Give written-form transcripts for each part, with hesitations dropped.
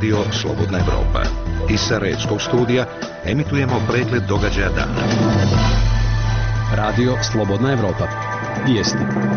Radio Slobodna Evropa. Iz Sarajevskog studija emitujemo pregled događaja dana. Radio Slobodna Evropa. Vijesti.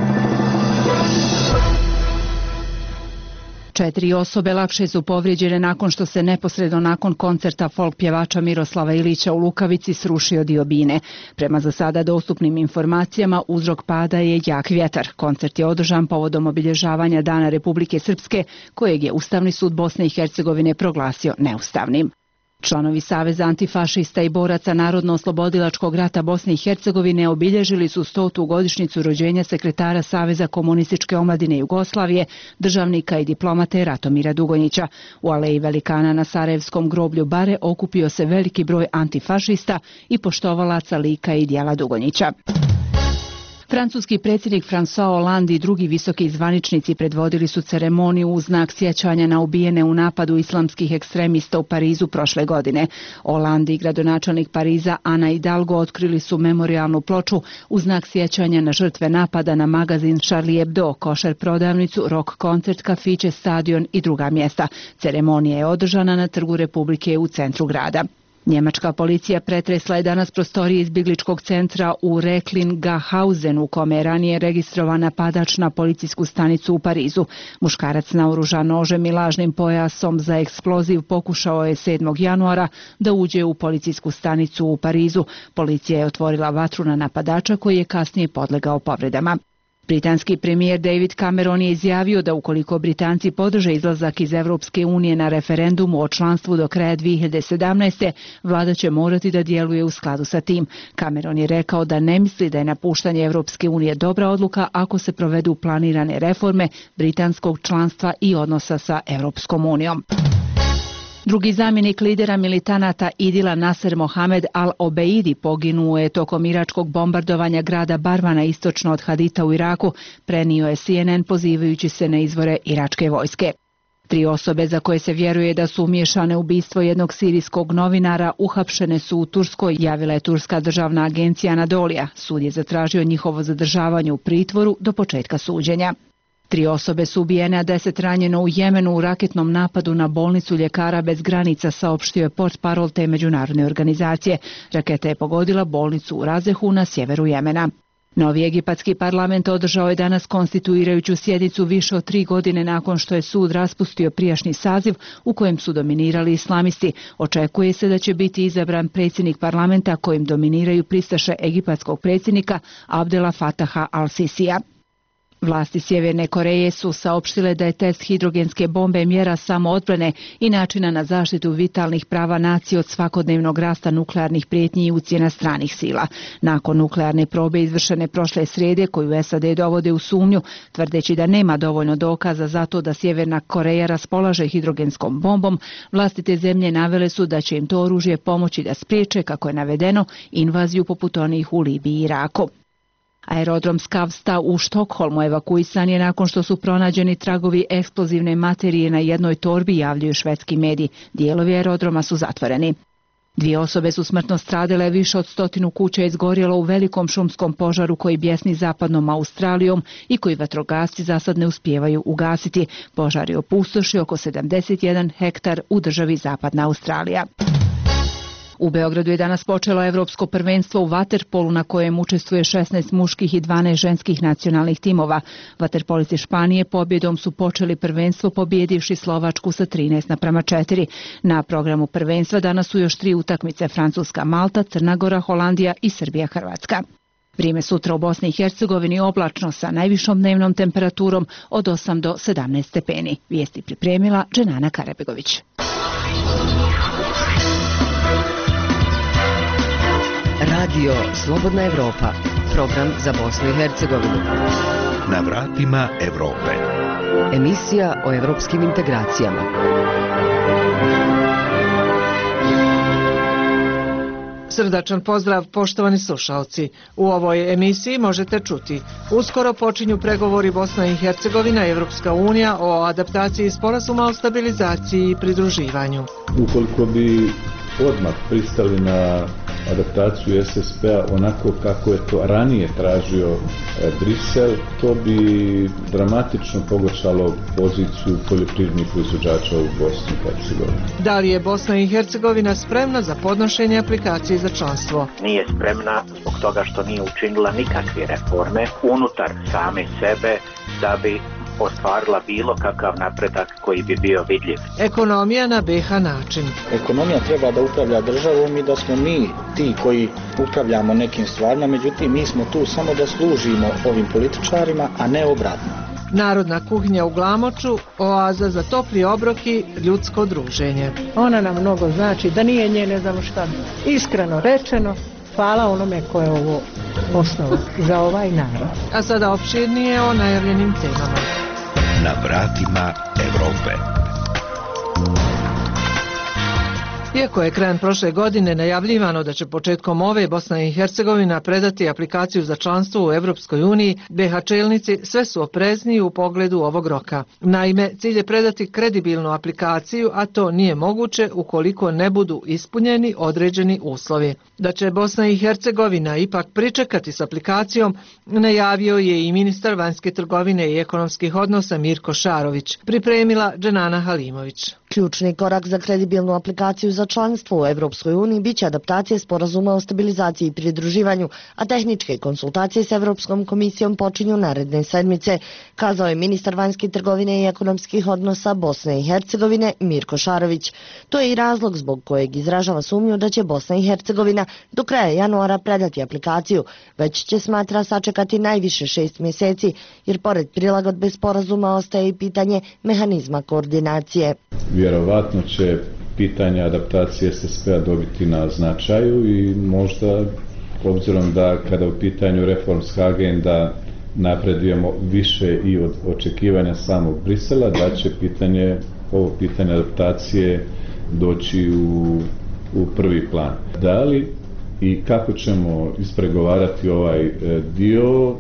4 osobe lakše su povrijeđene nakon što se neposredno nakon koncerta folk pjevača Miroslava Ilića u Lukavici srušio dio bine. Prema za sada dostupnim informacijama uzrok pada je jak vjetar. Koncert je održan povodom obilježavanja Dana Republike Srpske, kojeg je Ustavni sud Bosne i Hercegovine proglasio neustavnim. Članovi Saveza antifašista i boraca Narodno-oslobodilačkog rata Bosne i Hercegovine obilježili su 100. godišnjicu rođenja sekretara Saveza komunističke omladine Jugoslavije, državnika i diplomate Ratomira Dugonjića. U aleji velikana na Sarajevskom groblju Bare okupio se veliki broj antifašista i poštovalaca lika i djela Dugonjića. Francuski predsjednik François Hollande i drugi visoki zvaničnici predvodili su ceremoniju u znak sjećanja na ubijene u napadu islamskih ekstremista u Parizu prošle godine. Hollande i gradonačelnik Pariza Ana Hidalgo otkrili su memorijalnu ploču u znak sjećanja na žrtve napada na magazin Charlie Hebdo, košer prodavnicu, rock koncert, kafiće, stadion i druga mjesta. Ceremonija je održana na Trgu Republike u centru grada. Njemačka policija pretresla je danas prostorije izbjegličkog centra u Recklinghausen, u kome je ranije registrovan napadač na policijsku stanicu u Parizu. Muškarac naoružan nožem i lažnim pojasom za eksploziv pokušao je 7. januara da uđe u policijsku stanicu u Parizu. Policija je otvorila vatru na napadača koji je kasnije podlegao povredama. Britanski premijer David Cameron je izjavio da ukoliko Britanci podrže izlazak iz Europske unije na referendumu o članstvu do kraja 2017. vlada će morati da djeluje u skladu sa tim. Cameron je rekao da ne misli da je napuštanje Europske unije dobra odluka ako se provedu planirane reforme britanskog članstva i odnosa sa Europskom unijom. Drugi zamjenik lidera militanata Idila Nasser Mohamed al-Obeidi poginuo je tokom iračkog bombardovanja grada Barvana istočno od Hadita u Iraku, prenio je CNN pozivajući se na izvore iračke vojske. 3 osobe za koje se vjeruje da su umiješane u ubistvo jednog sirijskog novinara uhapšene su u Turskoj, javila je turska državna agencija Anadolija. Sud je zatražio njihovo zadržavanje u pritvoru do početka suđenja. 3 osobe su ubijene, a 10 ranjeno u Jemenu u raketnom napadu na bolnicu Ljekara bez granica, saopštio je portparol te međunarodne organizacije. Raketa je pogodila bolnicu u Razehu na sjeveru Jemena. Novi egipatski parlament održao je danas konstituirajuću sjednicu više od 3 godine nakon što je sud raspustio prijašnji saziv u kojem su dominirali islamisti. Očekuje se da će biti izabran predsjednik parlamenta kojim dominiraju pristaše egipatskog predsjednika Abdela Fataha al-Sisija. Vlasti Sjeverne Koreje su saopštile da je test hidrogenske bombe mjera samoodbrane i načina na zaštitu vitalnih prava nacije od svakodnevnog rasta nuklearnih prijetnji i ucjena stranih sila. Nakon nuklearne probe izvršene prošle srijede, koju SAD dovode u sumnju, tvrdeći da nema dovoljno dokaza za to da Sjeverna Koreja raspolaže hidrogenskom bombom, vlasti te zemlje navele su da će im to oružje pomoći da spriječe, kako je navedeno, invaziju poput onih u Libiji i Iraku. Aerodrom Skavsta u Štokholmu evakuisan je nakon što su pronađeni tragovi eksplozivne materije na jednoj torbi, javljaju švedski mediji. Dijelovi aerodroma su zatvoreni. 2 osobe su smrtno stradale, više od 100 kuća je izgorjelo u velikom šumskom požaru koji bjesni zapadnom Australijom i koji vatrogasci za sad ne uspijevaju ugasiti. Požar je opustošio oko 71 hektar u državi Zapadna Australija. U Beogradu je danas počelo Evropsko prvenstvo u vaterpolu na kojem učestvuje 16 muških i 12 ženskih nacionalnih timova. Vaterpolisti Španije pobjedom su počeli prvenstvo pobjedivši Slovačku sa 13:4. Na programu prvenstva danas su još 3 utakmice: Francuska, Malta, Crna Gora, Holandija i Srbija, Hrvatska. Vrijeme sutra u Bosni i Hercegovini oblačno sa najvišom dnevnom temperaturom od 8 do 17 stepeni. Vijesti pripremila Dženana Karabegović. Radio Slobodna Evropa, program za Bosnu i Hercegovinu. Na vratima Evrope. Emisija o evropskim integracijama. Srdačan pozdrav, poštovani slušalci. U ovoj emisiji možete čuti: uskoro počinju pregovori Bosna i Hercegovina i Evropska unija o adaptaciji sporazuma o stabilizaciji i pridruživanju. Ukoliko bi odmah pristali na adaptaciju SSP-a onako kako je to ranije tražio Brisel, to bi dramatično pogoršalo poziciju poljoprivrednih proizvođača u Bosni i Hercegovini. Da li je Bosna i Hercegovina spremna za podnošenje aplikacije za članstvo? Nije spremna zbog toga što nije učinila nikakve reforme unutar same sebe da bi ostvarila bilo kakav napredak koji bi bio vidljiv. Ekonomija na BiH način. Ekonomija treba da upravlja državom i da smo mi ti koji upravljamo nekim stvarima, međutim mi smo tu samo da služimo ovim političarima, a ne obratno. Narodna kuhinja u Glamoču, oaza za topli obrok i ljudsko druženje. Ona nam mnogo znači, da nije nje ne znamo šta. Iskreno rečeno, hvala onome ko je ovo osnovu za ovaj narod. A sada opširnije o najavljenim temama. Na vratima Evrope. Iako je krajem prošle godine najavljivano da će početkom ove Bosna i Hercegovina predati aplikaciju za članstvo u Evropskoj uniji, BiH čelnici sve su oprezniji u pogledu ovog roka. Naime, cilj je predati kredibilnu aplikaciju, a to nije moguće ukoliko ne budu ispunjeni određeni uslovi. Da će Bosna i Hercegovina ipak pričekati s aplikacijom, najavio je i ministar vanjske trgovine i ekonomskih odnosa Mirko Šarović, pripremila Dženana Halimović. Ključni korak za kredibilnu aplikaciju za članstvo u Evropskoj uniji biće adaptacija sporazuma o stabilizaciji i pridruživanju, a tehničke konsultacije s Evropskom komisijom počinju naredne sedmice, kazao je ministar vanjske trgovine i ekonomskih odnosa Bosne i Hercegovine Mirko Šarović. To je i razlog zbog kojeg izražava sumnju da će Bosna i Hercegovina do kraja januara predati aplikaciju, već će smatra sačekati najviše 6 mjeseci, jer pored prilagodbe sporazuma ostaje i pitanje mehanizma koordinacije. Vjerovatno će pitanje adaptacije SSP-a dobiti na značaju i možda, obzirom da kada u pitanju reformska agenda napredujemo više i od očekivanja samog Brisela, da će ovo pitanje adaptacije doći u prvi plan. Da li i kako ćemo ispregovarati ovaj dio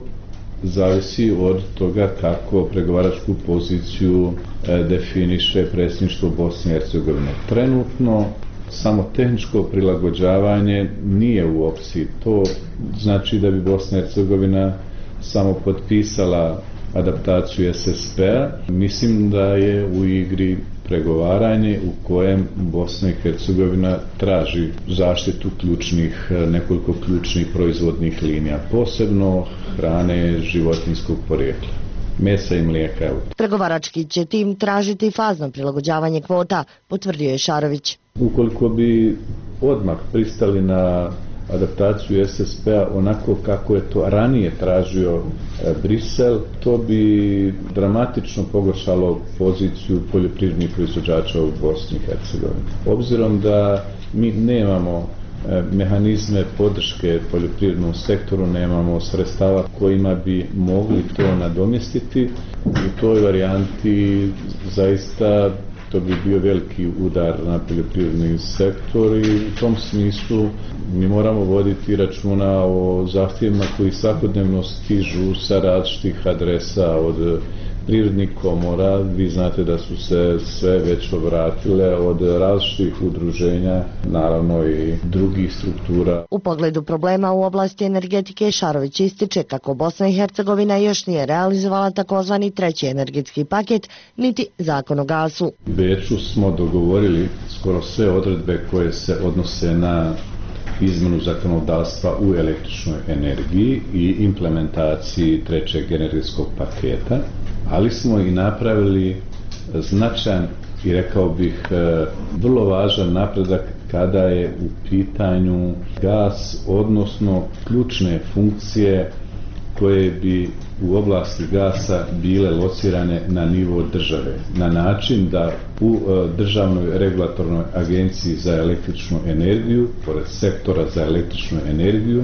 zavisi od toga kako pregovaračku poziciju definiše predsjedništvo Bosne i Hercegovine. Trenutno samo tehničko prilagođavanje nije u opciji. To znači da bi Bosna i Hercegovina samo potpisala adaptaciju SSP-a. Mislim da je u igri pregovaranje u kojem Bosna i Hercegovina traži zaštitu nekoliko ključnih proizvodnih linija, posebno hrane životinjskog porijekla, mesa i mlijeka. Pregovarački će tim tražiti fazno prilagođavanje kvota, potvrdio je Šarović. Ukoliko bi odmah pristali na adaptaciju SSP-a onako kako je to ranije tražio Brisel, to bi dramatično pogoršalo poziciju poljoprivrednih proizvođača u Bosni i Hercegovini. Obzirom da mi nemamo mehanizme podrške poljoprivrednom sektoru, nemamo sredstava kojima bi mogli to nadomjestiti, u toj varijanti zaista to bi bio veliki udar na poljoprivredni sektor i u tom smislu mi moramo voditi računa o zahtjevima koji svakodnevno stižu sa različitih adresa od privrednih komora. Vi znate da su se sve već obratile od različitih udruženja, naravno i drugih struktura. U pogledu problema u oblasti energetike, Šarović ističe kako Bosna i Hercegovina još nije realizovala takozvani treći energetski paket, niti zakon o gasu. U Beču smo dogovorili skoro sve odredbe koje se odnose na izmjenu zakonodavstva u električnoj energiji i implementaciji trećeg energetskog paketa, ali smo i napravili značajan i rekao bih vrlo važan napredak kada je u pitanju gas, odnosno ključne funkcije koje bi u oblasti gasa bile locirane na nivo države, na način da u Državnoj regulatornoj agenciji za električnu energiju, pored sektora za električnu energiju,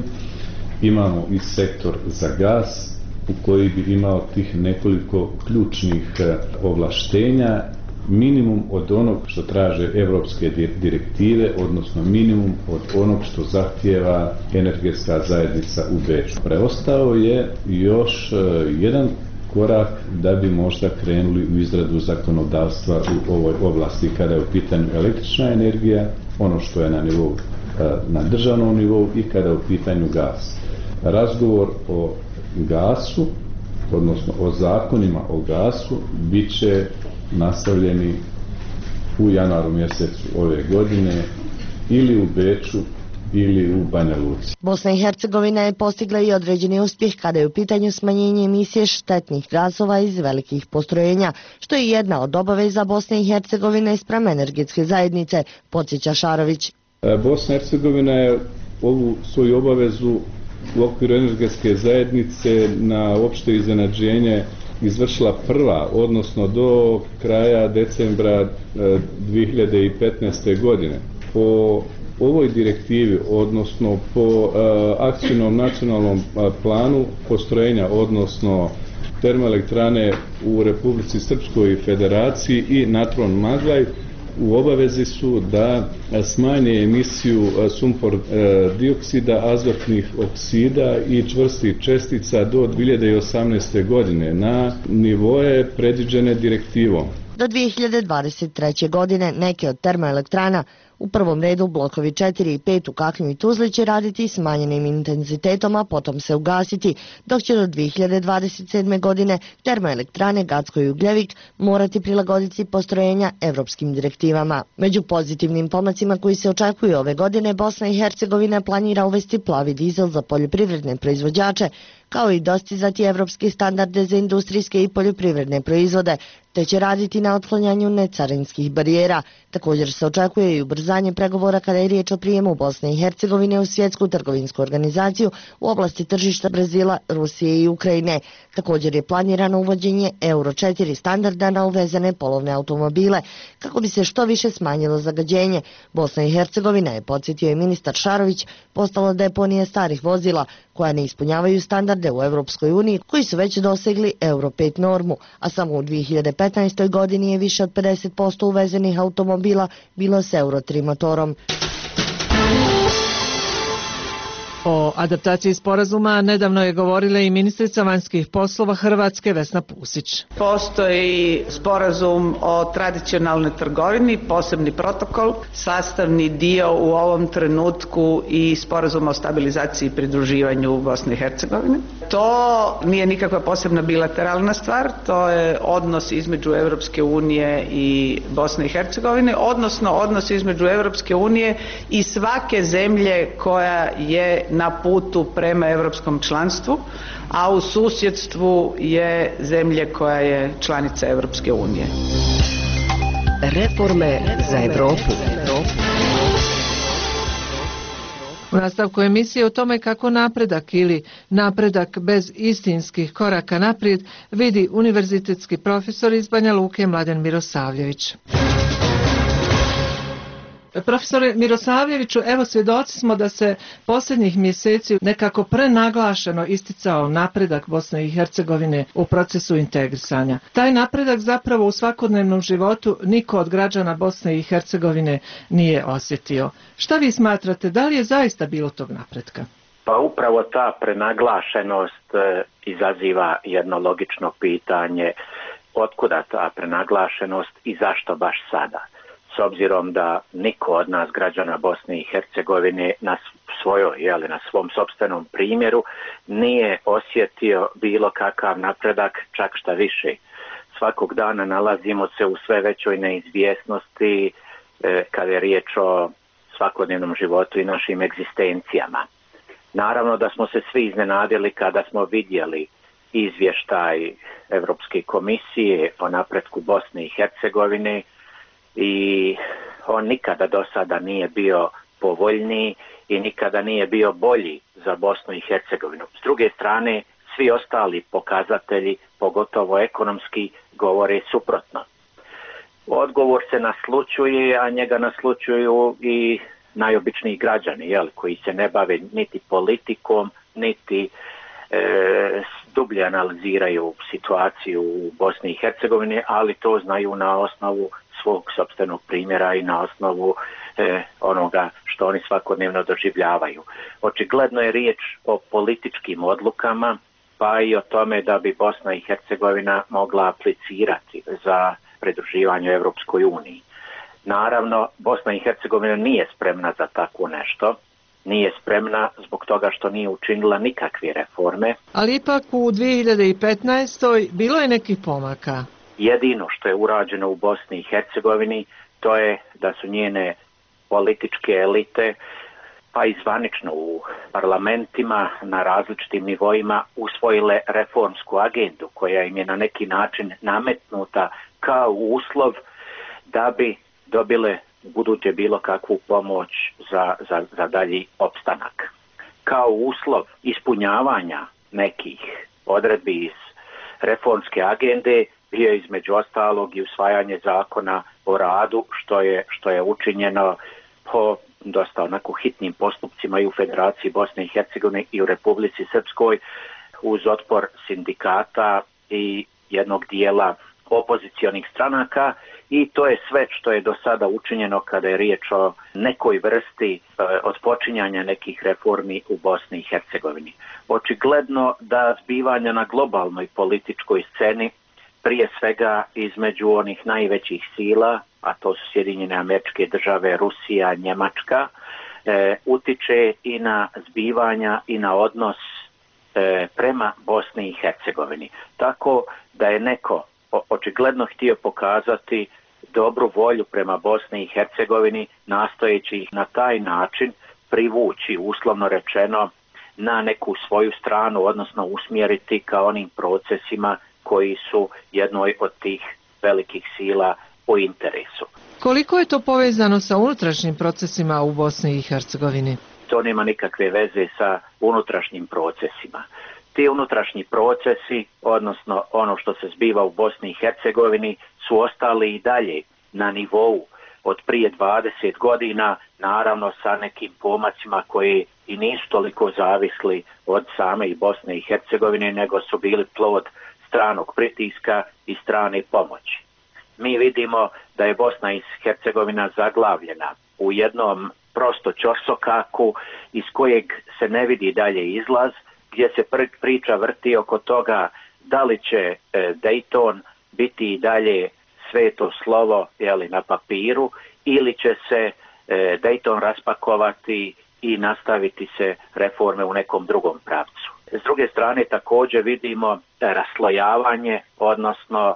imamo i sektor za gas u koji bi imao tih nekoliko ključnih ovlaštenja, minimum od onog što traže evropske direktive, odnosno minimum od onog što zahtijeva energetska zajednica u Beču. Preostao je još jedan korak da bi možda krenuli u izradu zakonodavstva u ovoj oblasti kada je u pitanju električna energija, ono što je na nivou na državnom nivou i kada je u pitanju gas. Razgovor o gasu, odnosno o zakonima o gasu, bit će nastavljeni u januaru mjesecu ove godine ili u Beču ili u Banja Luci. Bosna i Hercegovina je postigla i određeni uspjeh kada je u pitanju smanjenje emisije štetnih gasova iz velikih postrojenja, što je jedna od obaveza Bosne i Hercegovine spram energetske zajednice, podsjeća Šarović. Bosna i Hercegovina je ovu svoju obavezu u okviru energetske zajednice na opšte iznenađenje izvršila prva, odnosno do kraja decembra 2015. godine. Po ovoj direktivi, odnosno po akcijnom nacionalnom planu postrojenja, odnosno termoelektrane u Republici Srpskoj Federaciji i Natron Maglaj, u obavezi su da smanje emisiju sumpor dioksida, azotnih oksida i čvrstih čestica do 2018. godine na nivoe predviđene direktivom. Do 2023. godine neke od termoelektrana, u prvom redu blokovi 4 i 5 u Kaklju i Tuzli, će raditi smanjenim intenzitetom, a potom se ugasiti, dok će do 2027. godine termoelektrane Gacko i Ugljevik morati prilagoditi postrojenja evropskim direktivama. Među pozitivnim pomacima koji se očekuju ove godine, Bosna i Hercegovina planira uvesti plavi dizel za poljoprivredne proizvođače, kao i dostizati evropske standarde za industrijske i poljoprivredne proizvode, te će raditi na otklanjanju necarinskih barijera. Također se očekuje i ubrzanje pregovora kada je riječ o prijemu Bosne i Hercegovine u Svjetsku trgovinsku organizaciju u oblasti tržišta Brazila, Rusije i Ukrajine. Također je planirano uvođenje Euro 4 standarda na uvezene polovne automobile, kako bi se što više smanjilo zagađenje. Bosna i Hercegovina, je podsjetio i ministar Šarović, postala deponija starih vozila koja ne ispunjavaju standarde u Europskoj uniji, koji su već dosegli Euro 5 normu, a samo u 2015. godini je više od 50% uvezenih automobila bilo s Euro 3 motorom. O adaptaciji sporazuma nedavno je govorila i ministrica vanjskih poslova Hrvatske Vesna Pusić. Postoji sporazum o tradicionalnoj trgovini, posebni protokol, sastavni dio u ovom trenutku i sporazum o stabilizaciji i pridruživanju Bosne i Hercegovine. To nije nikakva posebna bilateralna stvar, to je odnos između Europske unije i Bosne i Hercegovine, odnosno odnos između Europske unije i svake zemlje koja je na putu prema europskom članstvu, a u susjedstvu je zemlje koja je članica Europske unije. Reforme za Evropu. U nastavku emisije o tome kako napredak ili napredak bez istinskih koraka naprijed vidi univerzitetski profesor iz Banja Luke Mladen Mirosavljević. Profesore Mirosavljeviću, evo svjedoci smo da se posljednjih mjeseci nekako prenaglašeno isticao napredak Bosne i Hercegovine u procesu integrisanja. Taj napredak zapravo u svakodnevnom životu niko od građana Bosne i Hercegovine nije osjetio. Šta vi smatrate, da li je zaista bilo tog napretka? Pa upravo ta prenaglašenost izaziva jedno logično pitanje, otkuda ta prenaglašenost i zašto baš sada? S obzirom da niko od nas građana Bosne i Hercegovine na svom sopstvenom primjeru nije osjetio bilo kakav napredak, čak šta više. Svakog dana nalazimo se u sve većoj neizvjesnosti kada je riječ o svakodnevnom životu i našim egzistencijama. Naravno da smo se svi iznenadili kada smo vidjeli izvještaj Europske komisije o napretku Bosne i Hercegovine, i on nikada do sada nije bio povoljniji i nikada nije bio bolji za Bosnu i Hercegovinu. S druge strane, svi ostali pokazatelji, pogotovo ekonomski, govore suprotno. Odgovor se naslućuje, a njega naslućuju i najobičniji građani, koji se ne bave niti politikom, niti dublje analiziraju situaciju u Bosni i Hercegovini, ali to znaju na osnovu svog sopstvenog primjera i na osnovu onoga što oni svakodnevno doživljavaju. Očigledno je riječ o političkim odlukama, pa i o tome da bi Bosna i Hercegovina mogla aplicirati za pridruživanje Europskoj uniji. Naravno, Bosna i Hercegovina nije spremna za tako nešto. Nije spremna zbog toga što nije učinila nikakve reforme. Ali ipak u 2015. bilo je nekih pomaka. Jedino što je urađeno u Bosni i Hercegovini to je da su njene političke elite, pa i zvanično u parlamentima na različitim nivoima usvojile reformsku agendu koja im je na neki način nametnuta kao uslov da bi dobile buduće bilo kakvu pomoć za dalji opstanak. Kao uslov ispunjavanja nekih odredbi iz reformske agende bio između ostalog i usvajanje zakona o radu, što je učinjeno po dosta onako hitnim postupcima i u Federaciji Bosne i Hercegovine i u Republici Srpskoj uz otpor sindikata i jednog dijela opozicionih stranaka, i to je sve što je do sada učinjeno kada je riječ o nekoj vrsti otpočinjanja nekih reformi u Bosni i Hercegovini. Očigledno da zbivanja na globalnoj političkoj sceni, prije svega između onih najvećih sila, a to su Sjedinjene Američke Države, Rusija, Njemačka, utiče i na zbivanja i na odnos prema Bosni i Hercegovini. Tako da je neko očigledno htio pokazati dobru volju prema Bosni i Hercegovini, nastojeći ih na taj način privući, uslovno rečeno, na neku svoju stranu, odnosno usmjeriti ka onim procesima koji su jednoj od tih velikih sila u interesu. Koliko je to povezano sa unutrašnjim procesima u Bosni i Hercegovini? To nema nikakve veze sa unutrašnjim procesima. Ti unutrašnji procesi, odnosno ono što se zbiva u Bosni i Hercegovini, su ostali i dalje na nivou od prije 20 godina, naravno sa nekim pomacima koji i nisu toliko zavisli od same i Bosne i Hercegovine, nego su bili plod stranog pritiska i strane pomoći. Mi vidimo da je Bosna i Hercegovina zaglavljena u jednom prosto ćorsokaku iz kojeg se ne vidi dalje izlaz, gdje se priča vrti oko toga da li će Dayton biti i dalje sveto slovo na papiru, ili će se Dayton raspakovati i nastaviti se reforme u nekom drugom pravcu. S druge strane također vidimo raslojavanje, odnosno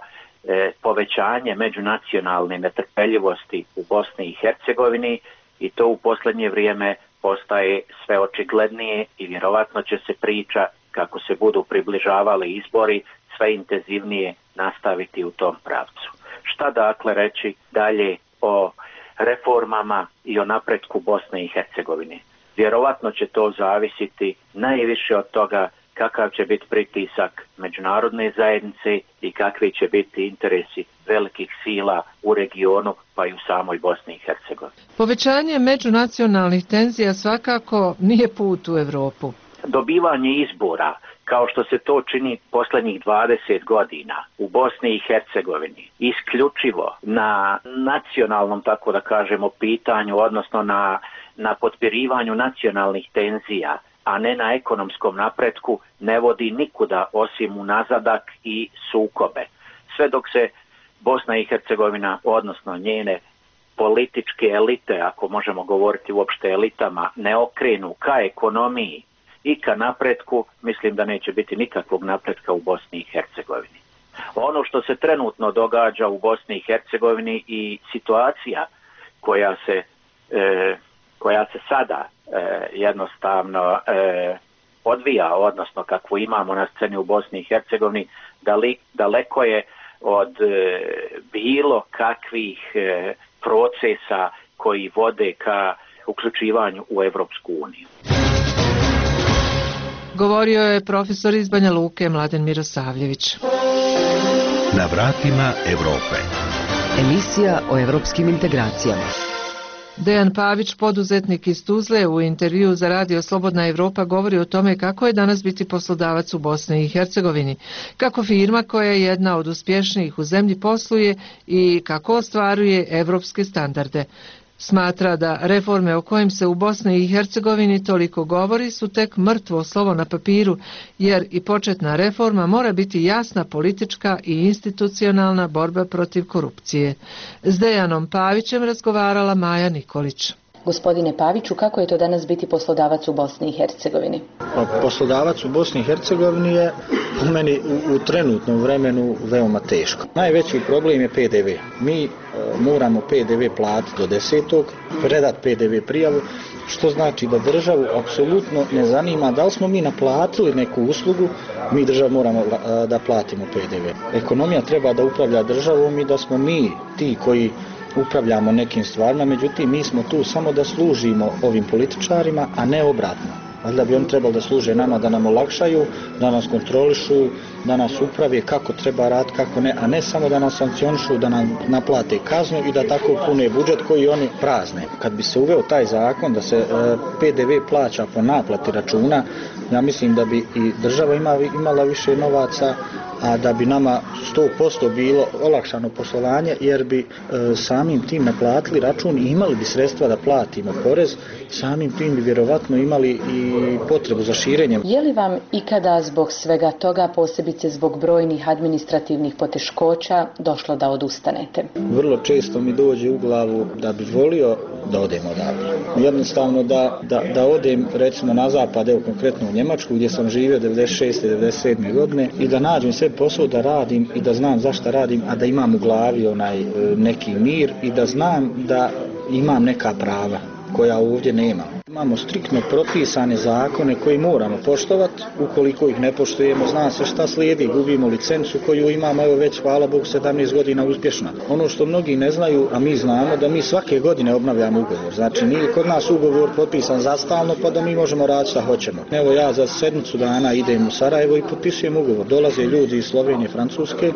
povećanje međunacionalne netrpeljivosti u Bosni i Hercegovini, i to u posljednje vrijeme postaje sve očiglednije i vjerovatno će se priča, kako se budu približavali izbori, sve intenzivnije nastaviti u tom pravcu. Šta dakle reći dalje o reformama i o napretku Bosne i Hercegovine? Vjerovatno će to zavisiti najviše od toga kakav će biti pritisak međunarodne zajednice i kakvi će biti interesi velikih sila u regionu, pa i u samoj Bosni i Hercegovini. Povećanje međunacionalnih tenzija svakako nije put u Europu. Dobivanje izbora, kao što se to čini posljednjih 20 godina u Bosni i Hercegovini, isključivo na nacionalnom, tako da kažemo, pitanju, odnosno na potpirivanju nacionalnih tenzija, a ne na ekonomskom napretku, ne vodi nikuda osim u nazadak i sukobe. Sve dok se Bosna i Hercegovina, odnosno njene političke elite, ako možemo govoriti uopšte elitama, ne okrenu ka ekonomiji i ka napretku, mislim da neće biti nikakvog napretka u Bosni i Hercegovini. Ono što se trenutno događa u Bosni i Hercegovini i situacija koja se sada jednostavno odvija, odnosno kakvu imamo na sceni u Bosni i Hercegovini, daleko je od bilo kakvih procesa koji vode ka uključivanju u Evropsku uniju. Govorio je profesor iz Banja Luke Mladen Mirosavljević. Na vratima Evrope. Emisija o evropskim integracijama. Dejan Pavić, poduzetnik iz Tuzle, u intervjuu za radio Slobodna Evropa govori o tome kako je danas biti poslodavac u Bosni i Hercegovini, kako firma koja je jedna od uspješnijih u zemlji posluje i kako ostvaruje evropske standarde. Smatra da reforme o kojim se u Bosni i Hercegovini toliko govori su tek mrtvo slovo na papiru, jer i početna reforma mora biti jasna politička i institucionalna borba protiv korupcije. S Dejanom Pavićem razgovarala Maja Nikolić. Gospodine Paviću, kako je to danas biti poslodavac u Bosni i Hercegovini? Poslodavac u Bosni i Hercegovini je po meni u trenutnom vremenu veoma teško. Najveći problem je PDV. Mi moramo PDV platiti do 10. predati PDV prijavu, što znači da državu apsolutno ne zanima da li smo mi naplatili neku uslugu, mi državu moramo da platimo PDV. Ekonomija treba da upravlja državom i da smo mi ti koji upravljamo nekim stvarima, međutim mi smo tu samo da služimo ovim političarima, a ne obratno. Valjda bi oni trebali da služe nama, da nam olakšaju, da nas kontrolišu, da nas uprave kako treba raditi, kako ne, a ne samo da nas sankcionišu, da nam naplate kaznu i da tako pune budžet koji oni prazne. Kad bi se uveo taj zakon da se PDV plaća po naplati računa, ja mislim da bi i država imala više novaca, a da bi nama 100% bilo olakšano poslovanje, jer bi samim tim naplatili račun i imali bi sredstva da platimo porez, samim tim bi vjerovatno imali i potrebu za širenjem. Je li vam ikada zbog svega toga, posebice zbog brojnih administrativnih poteškoća, došlo da odustanete? Vrlo često mi dođe u glavu da bi volio da odem odavde. Jednostavno da odem recimo na zapad, evo konkretno u Njemačku gdje sam živio 96. 97. godine i da nađem sve posao da radim i da znam zašto radim, a da imam u glavi neki mir i da znam da imam neka prava koja ovdje nemam. Imamo striktno propisane zakone koji moramo poštovati, ukoliko ih ne poštujemo zna se šta slijedi, gubimo licencu koju imamo, evo već hvala Bogu 17 godina uspješna. Ono što mnogi ne znaju, a mi znamo, da mi svake godine obnavljamo ugovor, znači nije kod nas ugovor potpisan za stalno pa da mi možemo raditi šta hoćemo. Evo ja za sedmicu dana idem u Sarajevo i potpisujem ugovor, dolaze ljudi iz Slovenije, Francuske,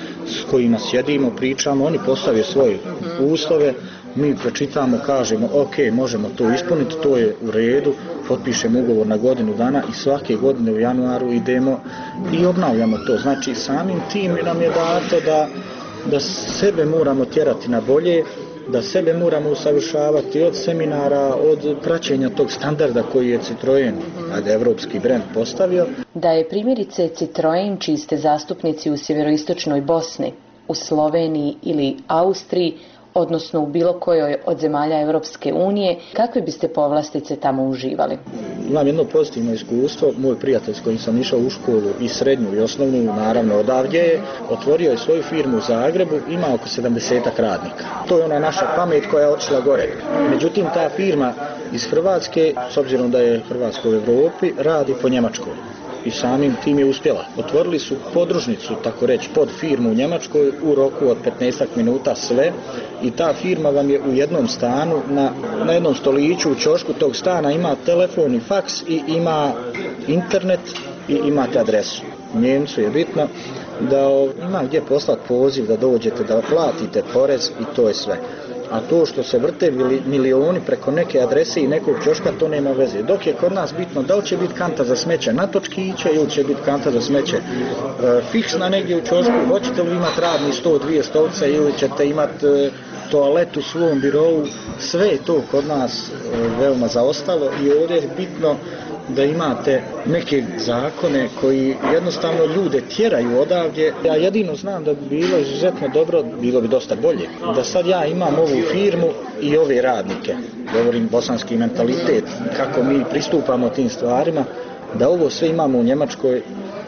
s kojima sjedimo, pričamo, oni postave svoje uslove, mi pročitamo, kažemo ok, možemo to ispuniti, to je u redu, potpišemo ugovor na godinu dana i svake godine u januaru idemo i obnavljamo to. Znači samim tim nam je dato da sebe moramo tjerati na bolje, da sebe moramo usavršavati od seminara, od praćenja tog standarda koji je Citroen, evropski brend, postavio. Da je primjerice Citroen, čiji ste zastupnici u sjeveroistočnoj Bosni, u Sloveniji ili Austriji, odnosno u bilo kojoj od zemalja Europske unije, kakve biste povlastice tamo uživali? Imam jedno pozitivno iskustvo. Moj prijatelj s kojim sam išao u školu i srednju i osnovnu, naravno odavdje je, otvorio je svoju firmu u Zagrebu, ima oko 70-ak radnika. To je ona naša pamet koja je otišla gore. Međutim, ta firma iz Hrvatske, s obzirom da je Hrvatska u Europi, radi po Njemačkoj. I samim tim je uspjela. Otvorili su podružnicu, tako reći, pod firmu u Njemačkoj u roku od 15 minuta sve i ta firma vam je u jednom stanu, na jednom stoliću u ćošku tog stana ima telefon i faks i ima internet i imate adresu. Njemcu je bitno da ima gdje poslati poziv da dođete, da platite porez i to je sve. A to što se vrte milioni preko neke adrese i nekog ćoška, to nema veze. Dok je kod nas bitno da li će biti kanta za smeće na točkiće ili će biti kanta za smeće fiksna negdje u ćošku, hoćete li imati radni stol, 2 stolice ili ćete imati toalet u svom birovu, sve je to kod nas veoma zaostalo i ovdje je bitno da imate neke zakone koji jednostavno ljude tjeraju odavdje. Ja jedino znam da bi bilo izuzetno dobro, bilo bi dosta bolje, da sad ja imam ovu firmu i ove radnike, govorim bosanski mentalitet, kako mi pristupamo tim stvarima, da ovo sve imamo u Njemačkoj.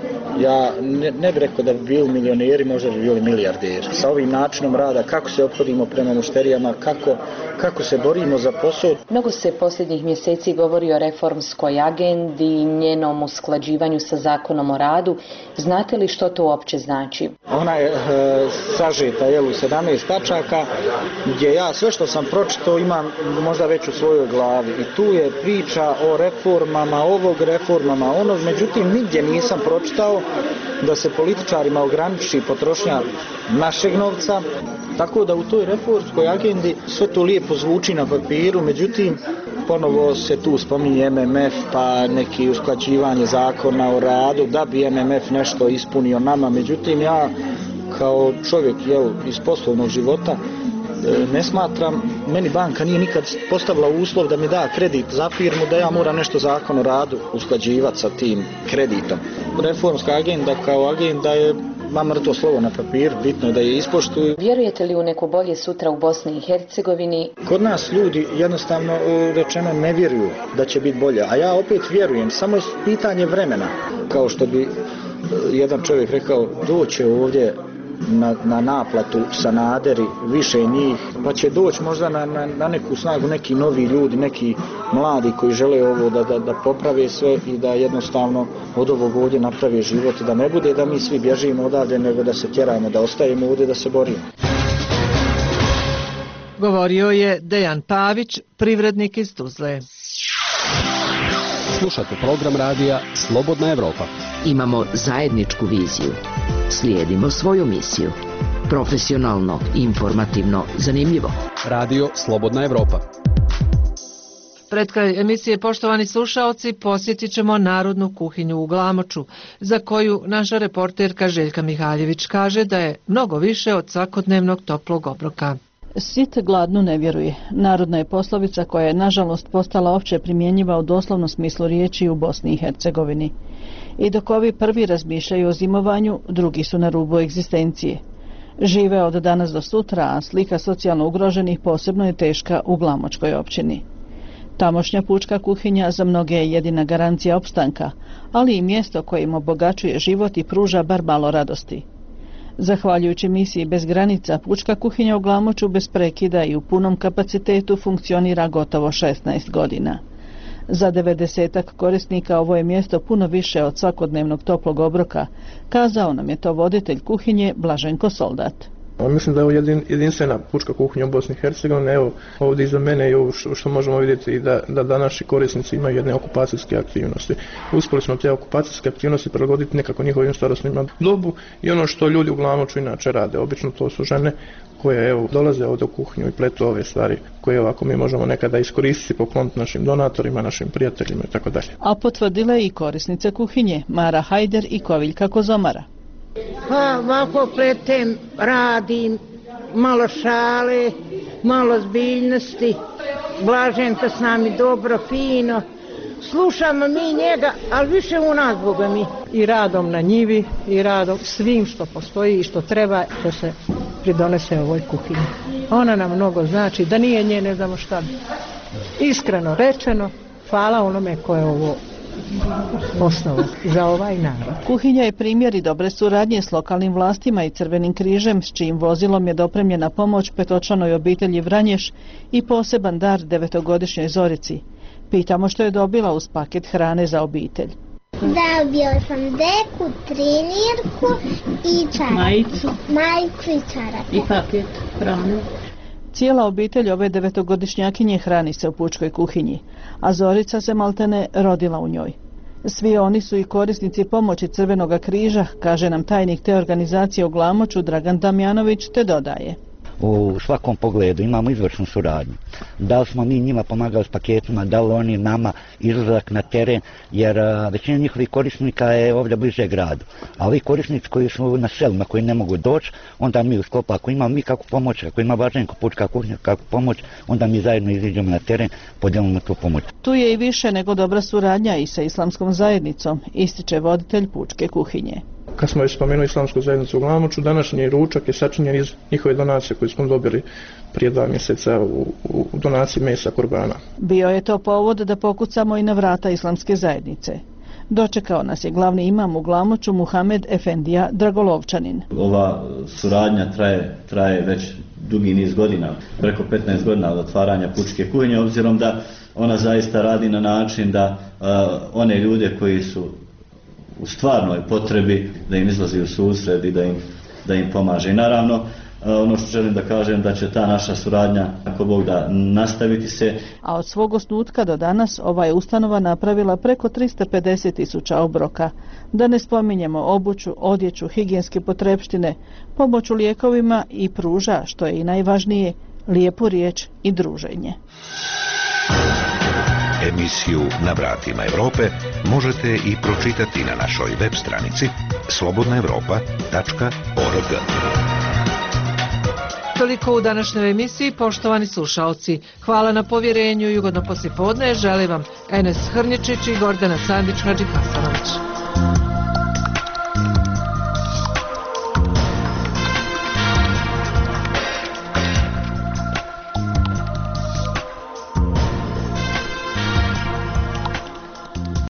Ja ne bih rekao da bi bili milioneri, možda bi bili milijarderi. Sa ovim načinom rada, kako se ophodimo prema mušterijama, kako se borimo za posao. Mnogo se posljednjih mjeseci govori o reformskoj agendi i njenom usklađivanju sa zakonom o radu. Znate li što to uopće znači? Ona je sažeta u 17 tačaka, gdje ja sve što sam pročitao imam možda već u svojoj glavi. I tu je priča o reformama ovog, reformama onog, međutim nigdje nisam pročitao da se političarima ograniči potrošnja našeg novca, tako da u toj reformskoj agendi sve to lijepo zvuči na papiru, međutim ponovo se tu spominje MMF pa neki usklađivanje zakona o radu da bi MMF nešto ispunio nama, međutim ja kao čovjek iz poslovnog života ne smatram, meni banka nije nikad postavila uslov da mi da kredit za firmu, da ja moram nešto Zakon o radu usklađivati sa tim kreditom. Reformska agenda kao agenda je mrtvo slovo na papiru, bitno je da je ispoštuju. Vjerujete li u neko bolje sutra u Bosni i Hercegovini? Kod nas ljudi jednostavno rečeno ne vjeruju da će biti bolje, a ja opet vjerujem, samo je pitanje vremena. Kao što bi jedan čovjek rekao, doće ovdje na naplatu Sanaderi, više njih, pa će doći možda na neku snagu neki novi ljudi, neki mladi koji žele ovo da poprave sve i da jednostavno od ovog ovdje naprave život, da ne bude da mi svi bježimo odavde, nego da se tjeramo, da ostajemo ovdje, da se borimo. Govorio je Dejan Pavić, privrednik iz Tuzle. Slušate program radija Slobodna Evropa. Imamo zajedničku viziju. Slijedimo svoju misiju. Profesionalno, informativno, zanimljivo. Radio Slobodna Evropa. Pred kraj emisije, poštovani slušaoci, posjetit ćemo Narodnu kuhinju u Glamoču, za koju naša reporterka Željka Mihaljević kaže da je mnogo više od svakodnevnog toplog obroka. Sit gladnu ne vjeruje. Narodna je poslovica koja je nažalost postala opće primjenjiva u doslovnom smislu riječi u Bosni i Hercegovini. I dok ovi prvi razmišljaju o zimovanju, drugi su na rubu egzistencije. Žive od danas do sutra, a slika socijalno ugroženih posebno je teška u Glamočkoj općini. Tamošnja pučka kuhinja za mnoge je jedina garancija opstanka, ali i mjesto koje im obogaćuje život i pruža bar malo radosti. Zahvaljujući misiji Bez granica, pučka kuhinja u Glamoču bez prekida i u punom kapacitetu funkcionira gotovo 16 godina. Za 90-ak korisnika ovo je mjesto puno više od svakodnevnog toplog obroka, kazao nam je to voditelj kuhinje Blaženko Soldat. Mislim da je ovo jedinstvena pučka kuhinja u Bosni i Hercegovini. Evo ovdje iza mene i ovo što možemo vidjeti da današnji korisnici imaju jedne okupacijske aktivnosti. Uspjeli smo te okupacijske aktivnosti prilagoditi nekako njihovim starosnim dobu i ono što ljudi u Glamoču inače rade. Obično to su žene koje dolaze ovdje u kuhinju i pletu ove stvari koje ovako mi možemo nekada iskoristiti, pokloniti našim donatorima, našim prijateljima i tako dalje. A potvrdile i korisnice kuhinje Mara Hajder i Koviljka Kozomara. Pa ovako pletem, radim, malo šale, malo zbiljnosti, Blaženka s nami dobro, fino, slušamo mi njega, ali više u nas, Boga mi. I radom na njivi, i radom svim što postoji i što treba da se pridonese ovoj kuhinji. Ona nam mnogo znači, da nije nje ne znamo šta bi. Iskreno rečeno, hvala onome ko je ovo osnovu za ovaj narod. Kuhinja je primjer i dobre suradnje s lokalnim vlastima i Crvenim križem, s čijim vozilom je dopremljena pomoć petočlanoj obitelji Vranješ i poseban dar 9-godišnjoj Zorici. Pitamo što je dobila uz paket hrane za obitelj. Dobio sam deku, trenirku i čarape. Majicu i čarape. I paket hrane. Cijela obitelj ove 9-godišnjakinje hrani se u pučkoj kuhinji, a Zorica se maltene rodila u njoj. Svi oni su i korisnici pomoći Crvenoga križa, kaže nam tajnik te organizacije u Glamoču Dragan Damjanović, te dodaje. U svakom pogledu imamo izvršnu suradnju. Da li smo mi njima pomagali s paketima, da li oni nama izlazak na teren, jer većina njihovih korisnika je ovdje bliže gradu. A ovi korisnici koji su na selima, koji ne mogu doći, onda mi u sklopu, ako imamo mi kakvu pomoć, ako ima Blaženko pučka kuhinja kakvu pomoć, onda mi zajedno iziđemo na teren, podijelimo tu pomoć. Tu je i više nego dobra suradnja i sa islamskom zajednicom, ističe voditelj pučke kuhinje. Kad smo već spomenuli islamsku zajednicu u Glamoču, današnji ručak je sačinjen iz njihove donacije koje smo dobili prije 2 mjeseca u donaciji mesa kurbana. Bio je to povod da pokucamo i na vrata islamske zajednice. Dočekao nas je glavni imam u Glamoču Muhamed Efendija Dragolovčanin. Ova suradnja traje već dugi niz godina, preko 15 godina od otvaranja pučke kuhinje, obzirom da ona zaista radi na način da one ljude koji su u stvarnoj potrebi da im izlazi u susret i da im pomaže. I naravno, ono što želim da kažem da će ta naša suradnja, ako Bog da, nastaviti se. A od svog osnutka do danas ova je ustanova napravila preko 350.000 obroka. Da ne spominjemo obuću, odjeću, higijenske potrepštine, pomoć u lijekovima i pruža, što je i najvažnije, lijepu riječ i druženje. Emisiju Na vratima Evrope možete i pročitati na našoj web stranici slobodnaevropa.org. Toliko u današnjoj emisiji, poštovani slušaoci. Hvala na povjerenju i ugodno poslijepodne. Želim vam Enes Hrničić i Gordana Sandić-Hadžihasanović.